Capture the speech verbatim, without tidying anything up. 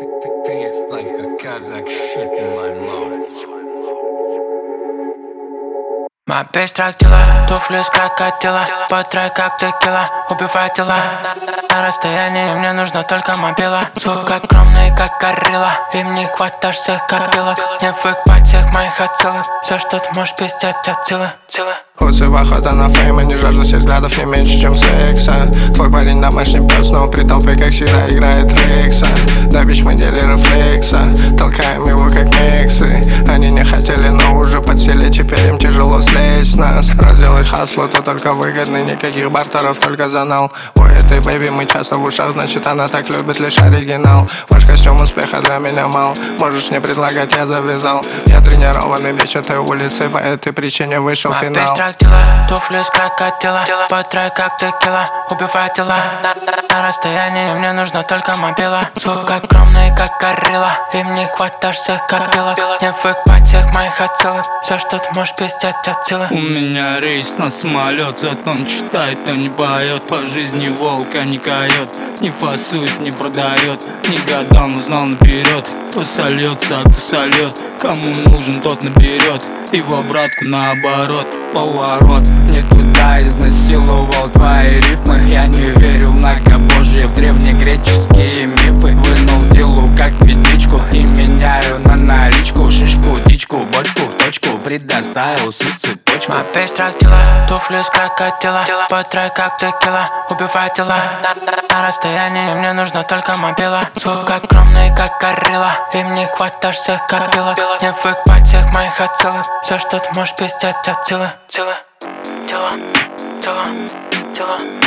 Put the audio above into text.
Tastes like a Kazakh shit in my mouth. My bitch трактила, туфли с крокодила, по трек как текила, убивает тела. На расстоянии мне нужно только мобила. Звук огромный как горилла, им не хватает всех копилок. Не выхватить всех моих отсылок. Все, что ты можешь пиздеть от силы, силы. Уцев охота на фейм, и не жаждусь взглядов не меньше, чем секса. Твой парень домашний пес, но при толпе, как всегда, играет Рекса. Да, бич, мы делеры флекса, толкаем его как миксы. Они не хотели, но уже подсели, теперь им тяжело слезть с нас. Разделать хасло, то только выгодно, никаких бартеров, только за нал. У этой бэйби мы часто в ушах, значит она так любит лишь оригинал. Ваш костюм успеха для меня мал, можешь не предлагать, я завязал. Я тренированный бич этой улицы, по этой причине вышел финал. Туфли с крокодила, по трек как текила, убивает тела. На, на, на расстоянии мне нужно только мобила. Звук огромный как горилла, им не хватает всех копилок. Не выхватить всех моих отсылок. Все, что ты можешь пиздеть от силы. У меня рейс на самолет, зато он читает, но не поет. По жизни волка не койот, не фасует, не продает. Не годам узнал наперед, кто сольется, а кто сольет. Кому нужен, тот наберет, и в обратку наоборот. Поворот, не туда изнасиловал твои рифмы. Я не верю в многобожие, в древнегреческие мифы. Вынул делу как медичку и меняю на наличку. Шишку, дичку, бочку в точку, предоставил всю цепочку. My bitch трактила, туфли с крокодила, по трек как текила, убивает тела. На, на, на расстоянии мне нужно только мобила. Звук огромный как горилла, им не хватает всех копилок. Не выхватить всех моих отсылок. Все, что ты можешь пиздеть от силы, силы, тела, тела, тела.